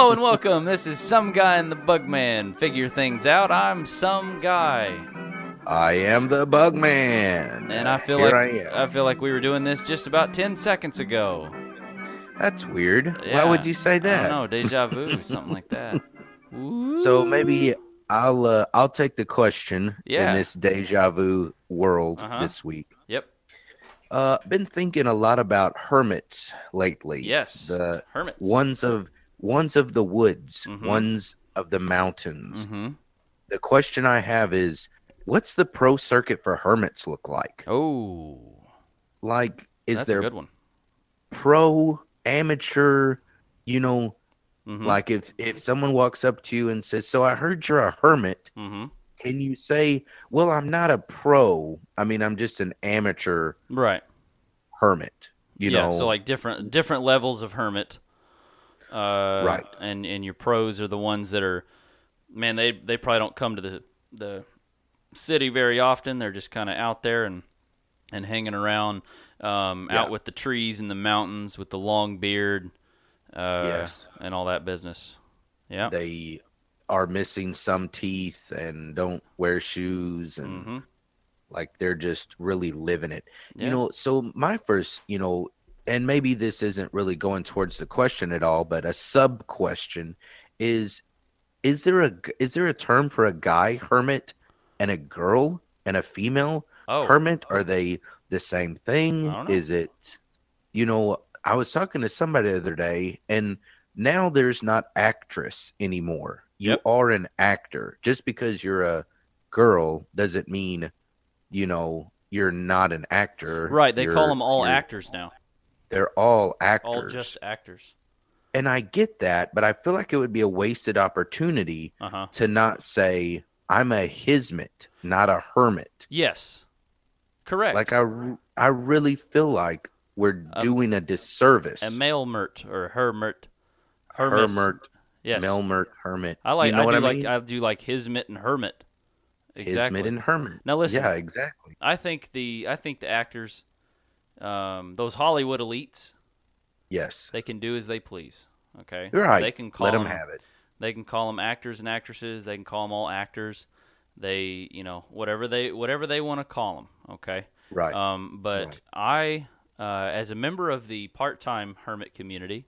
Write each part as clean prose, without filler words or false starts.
Hello and welcome. This is Some Guy and the Bugman. Figure things out. I'm Some Guy, I am the Bugman. and I feel like we were doing this just about 10 seconds ago. That's weird. Yeah, Why would you say that? I don't know, deja vu, something like that. So maybe I'll take the question Yeah. in this deja vu world this week. Yep. Been thinking a lot about hermits lately. Yes. The hermits. ones of the woods, Mhm. ones of the mountains. Mm-hmm. The question I have is, what's the pro circuit for hermits look like? Oh, Like, is that's there a good one. pro, amateur, Mhm. like if someone walks up to you and says, "So I heard you're a hermit," Mm-hmm. can you say, "Well, I'm not a pro. I mean, I'm just an amateur Right. hermit." You know, So like different levels of hermit. Right. And your pros are the ones that are, man, they probably don't come to the city very often. They're just kind of out there and hanging around, out with the trees and the mountains with the long beard, Yes. and all that business. Yeah. They are missing some teeth and don't wear shoes and Mm-hmm. like they're just really living it. Yeah. So my first, and maybe this isn't really going towards the question at all, but a sub question is there a term for a guy hermit and a girl and a female hermit? Are they the same thing? I don't know. Is it, I was talking to somebody the other day, and now there's not actress anymore. You Yep. are an actor. Just because you're a girl doesn't mean, you're not an actor. Right. They call them all actors now. They're all actors. All just actors. And I get that, but I feel like it would be a wasted opportunity Uh-huh. to not say, I'm a hismit, not a hermit. Yes. Correct. Like, I really feel like we're doing a disservice. A male mert or hermit. Hermit. Yes. Melmert, hermit. I mean? I do like hismit and hermit. Exactly. Hismit and hermit. Now listen. Yeah, exactly. I think the actors, those Hollywood elites, Yes. they can do as they please. Okay. You're right. They can call Let them have it. They can call them actors and actresses. They can call them all actors. They, whatever they want to call them. Okay. Right. But Right. I, as a member of the part-time hermit community,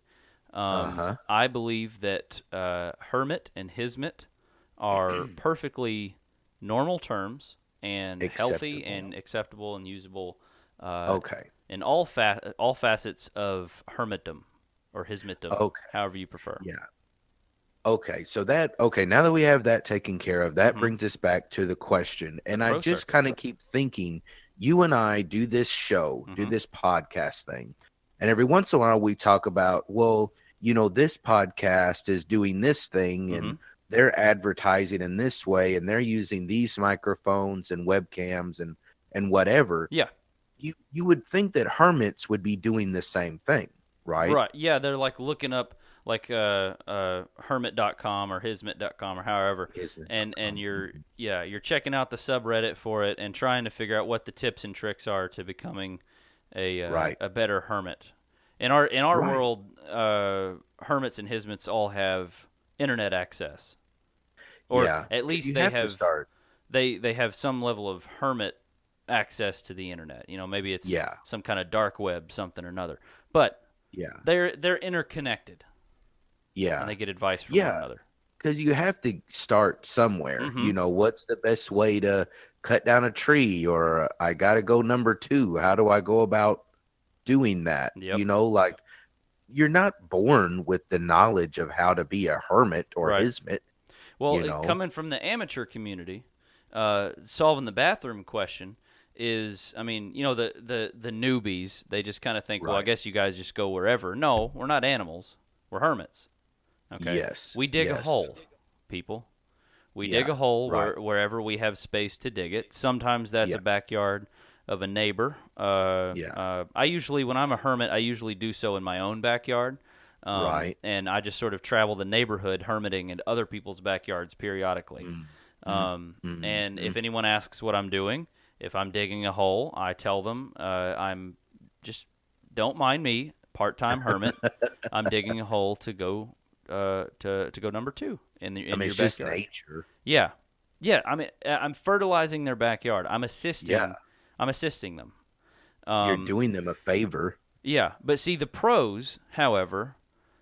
I believe that hermit and hismit are perfectly normal terms and healthy and acceptable and usable. Okay. In all facets of hermitdom or hismitdom, Okay. however you prefer. Yeah. Okay, so now that we have that taken care of, that brings us back to the question. And I just kind of keep thinking, you and I do this show, do this podcast thing, and every once in a while we talk about, well, this podcast is doing this thing and they're advertising in this way and they're using these microphones and webcams and whatever. Yeah. You would think that hermits would be doing the same thing, right? Right. Yeah, they're like looking up like hermit.com or hismit.com or however. And you're checking out the subreddit for it and trying to figure out what the tips and tricks are to becoming a better hermit. In our world, hermits and hismits all have internet access. Or at least they have some level of hermit access to the internet. Maybe it's some kind of dark web, something or another. But they're interconnected. Yeah. And they get advice from one another. Because you have to start somewhere. What's the best way to cut down a tree? Or I got to go number 2. How do I go about doing that? Yep. Like you're not born with the knowledge of how to be a hermit or hismit. Well, coming from the amateur community, solving the bathroom question is, I mean, the newbies, they just kind of think, well, I guess you guys just go wherever. No, we're not animals. We're hermits. Okay. Yes. We dig a hole, people. We dig a hole wherever we have space to dig it. Sometimes that's a backyard of a neighbor. I usually, when I'm a hermit, I usually do so in my own backyard. And I just sort of travel the neighborhood hermiting in other people's backyards periodically. And if anyone asks what I'm doing, if I'm digging a hole, I tell them I'm just, don't mind me, part-time hermit. I'm digging a hole to go to go number 2 in your backyard. It's just nature. Yeah. I'm fertilizing their backyard. I'm assisting. Yeah. I'm assisting them. You're doing them a favor. Yeah, but see the pros, however,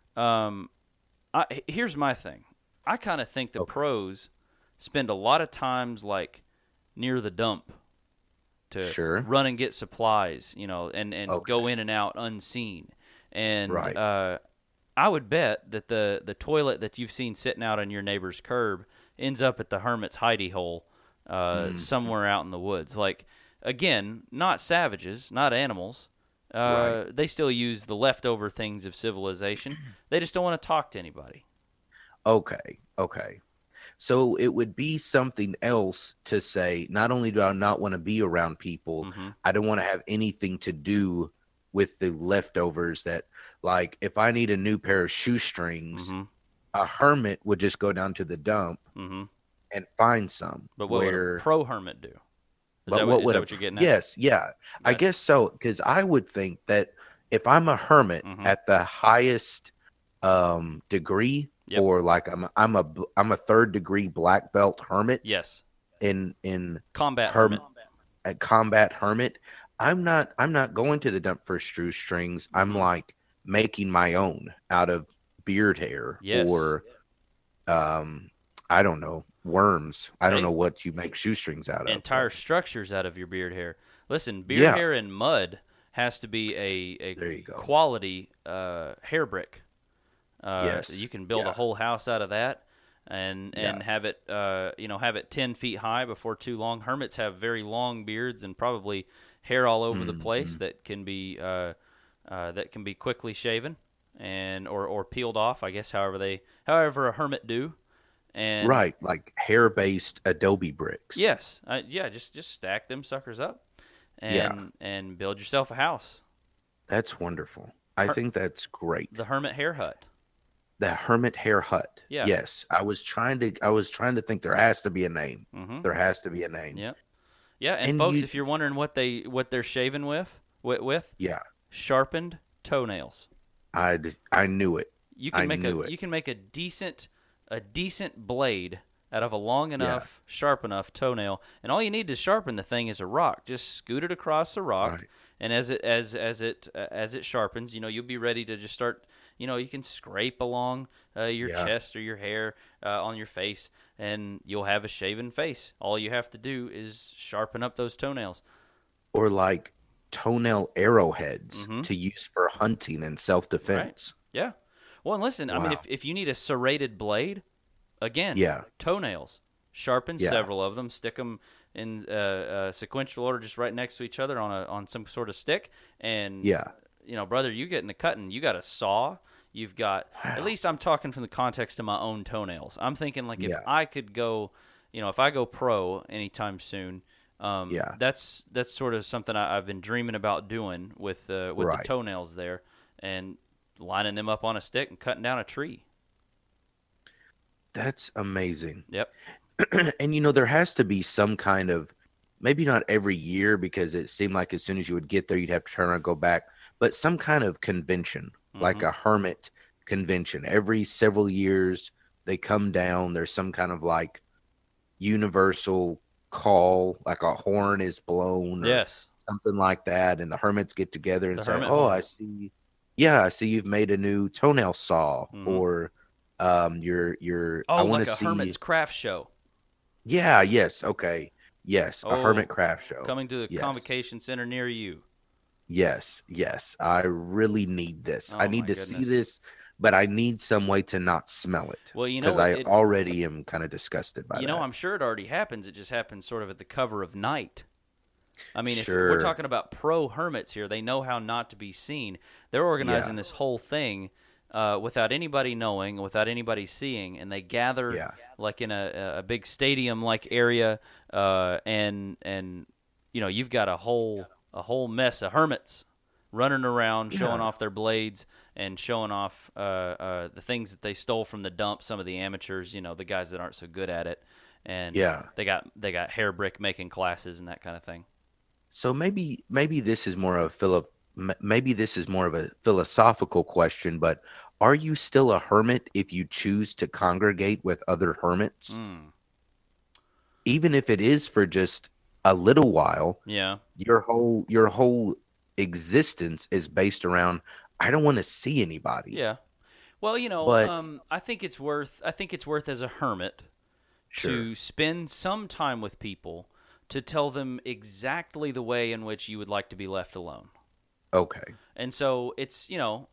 here's my thing. I kind of think the pros spend a lot of times like near the dump to run and get supplies, and go in and out unseen. And I would bet that the toilet that you've seen sitting out on your neighbor's curb ends up at the hermit's hidey hole somewhere out in the woods. Like, again, not savages, not animals. They still use the leftover things of civilization. They just don't want to talk to anybody. Okay. So it would be something else to say, not only do I not want to be around people, I don't want to have anything to do with the leftovers that, like, if I need a new pair of shoestrings, a hermit would just go down to the dump and find some. But what would a pro hermit do? Is that what you're getting at? Yes, yeah. I guess so, because I would think that if I'm a hermit at the highest degree, or like I'm a third degree black belt hermit. Yes. In combat hermit. At combat hermit, I'm not going to the dump for shoestrings. I'm like making my own out of beard hair or I don't know, worms. I don't know what you make shoestrings out of. Entire structures out of your beard hair. Listen, beard hair and mud has to be a quality hair brick. You can build a whole house out of that and have it have it 10 feet high before too long. Hermits have very long beards and probably hair all over the place that can be quickly shaven and or peeled off, I guess however a hermit do. And like hair-based adobe bricks. Yes. Just stack them suckers up and build yourself a house. That's wonderful. I think that's great. The hermit hair hut. The hermit hair hut. Yeah. Yes. I was trying to think there has to be a name. There has to be a name. Yeah. Yeah, and folks, if you're wondering what they're shaving with sharpened toenails. I knew it. You can make a decent blade out of a long enough, sharp enough toenail, and all you need to sharpen the thing is a rock. Just scoot it across the rock, and as it sharpens, you'll be ready to just start. You can scrape along your chest or your hair on your face, and you'll have a shaven face. All you have to do is sharpen up those toenails. Or like toenail arrowheads to use for hunting and self-defense. Right. Yeah. Well, and listen, I mean, if you need a serrated blade, again, toenails. Sharpen several of them, stick them in sequential order just right next to each other on some sort of stick, and brother, you get into cutting. You got a saw. You've got, at least I'm talking from the context of my own toenails. I'm thinking like if I could go, if I go pro anytime soon, that's sort of something I've been dreaming about doing with the toenails there, and lining them up on a stick and cutting down a tree. That's amazing. Yep. And there has to be some kind of, maybe not every year, because it seemed like as soon as you would get there, you'd have to turn around and go back, but some kind of convention, like a hermit convention. Every several years, they come down. There's some kind of like universal call, like a horn is blown, or something like that, and the hermits get together and say, I see. Yeah, I see you've made a new toenail saw, or your. I want to see hermit's craft show. Yeah. Yes. Okay. Yes. A hermit craft show coming to the convocation center near you. Yes. I really need this. I need to see this, but I need some way to not smell it. Well, because I already am kind of disgusted by that. I'm sure it already happens. It just happens sort of at the cover of night. I mean, if we're talking about pro hermits here, they know how not to be seen. They're organizing this whole thing without anybody knowing, without anybody seeing, and they gather like in a big stadium-like area, and you've got a whole mess of hermits running around, showing off their blades and showing off the things that they stole from the dump. Some of the amateurs, the guys that aren't so good at it, and they got hair brick making classes and that kind of thing. So maybe this is more of a philosophical question, but are you still a hermit if you choose to congregate with other hermits? Even if it is for just a little while, your whole existence is based around, I don't want to see anybody. Yeah. Well, I think it's worth as a hermit to spend some time with people to tell them exactly the way in which you would like to be left alone. Okay. And so it's,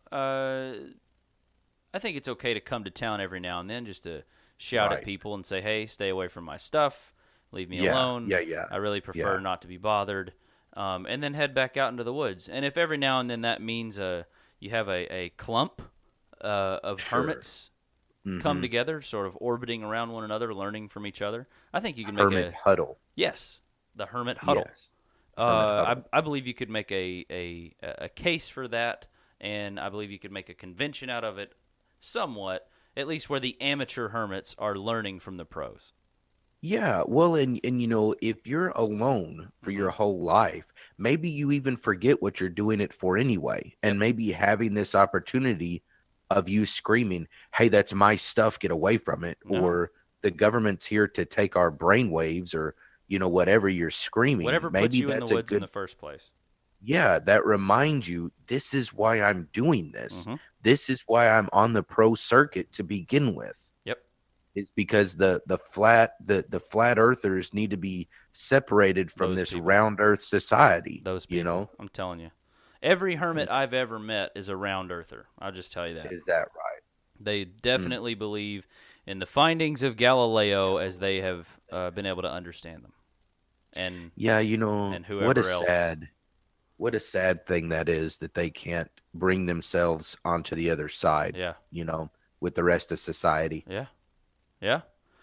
I think it's okay to come to town every now and then just to shout at people and say, hey, stay away from my stuff. Leave me alone. Yeah. I really prefer not to be bothered. And then head back out into the woods. And if every now and then that means you have a clump of hermits come together, sort of orbiting around one another, learning from each other, I think you can make hermit huddle. Yes, the hermit huddle. Yes. I believe you could make a case for that, and I believe you could make a convention out of it somewhat, at least where the amateur hermits are learning from the pros. Yeah, well, and if you're alone for your whole life, maybe you even forget what you're doing it for anyway, and maybe having this opportunity of you screaming, hey, that's my stuff, get away from it, or the government's here to take our brainwaves, or whatever you're screaming. Whatever maybe puts you in the woods in the first place. Yeah, that reminds you, this is why I'm doing this. This is why I'm on the pro circuit to begin with. Yep. It's because the flat earthers need to be separated from this round earth society. Those people, I'm telling you. Every hermit I've ever met is a round earther. I'll just tell you that. Is that right? They definitely believe in the findings of Galileo as they have been able to understand them. And and whoever else. What a sad thing that is, that they can't bring themselves onto the other side. Yeah. With the rest of society. Yeah. Yeah.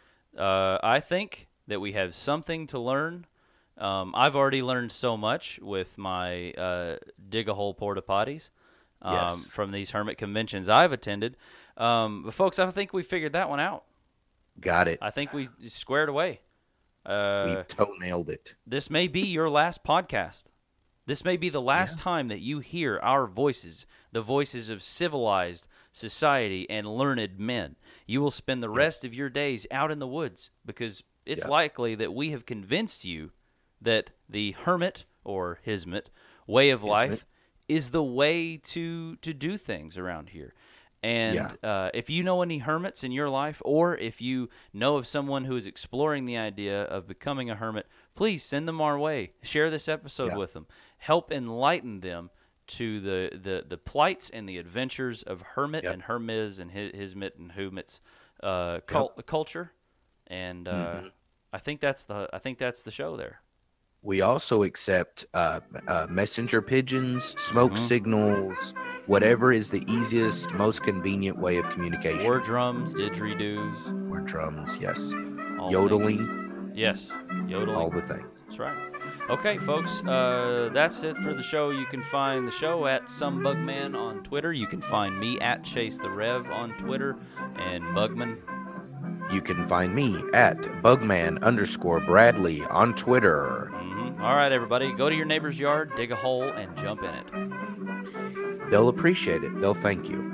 I think that we have something to learn. I've already learned so much with my dig-a-hole porta potties from these hermit conventions I've attended. But folks, I think we figured that one out. Got it. I think we squared away. We toe-nailed it. This may be your last podcast. This may be the last time that you hear our voices, the voices of civilized society and learned men. You will spend the rest of your days out in the woods, because it's likely that we have convinced you that the hermit or hismit way of life is the way to do things around here. And if you know any hermits in your life, or if you know of someone who is exploring the idea of becoming a hermit, please send them our way. Share this episode with them. Help enlighten them to the plights and the adventures of hermit and hermiz and hismit and humit's culture. And I think that's the show there. We also accept messenger pigeons, smoke signals, whatever is the easiest, most convenient way of communication. War drums, didgeridoos. War drums, yes. All yodeling. Things. Yes, yodeling. All the things. That's right. Okay, folks, that's it for the show. You can find the show at SomeBugman on Twitter. You can find me at Chase the Rev on Twitter, and Bugman. You can find me at Bugman_Bradley on Twitter. All right, everybody, go to your neighbor's yard, dig a hole, and jump in it. They'll appreciate it. They'll thank you.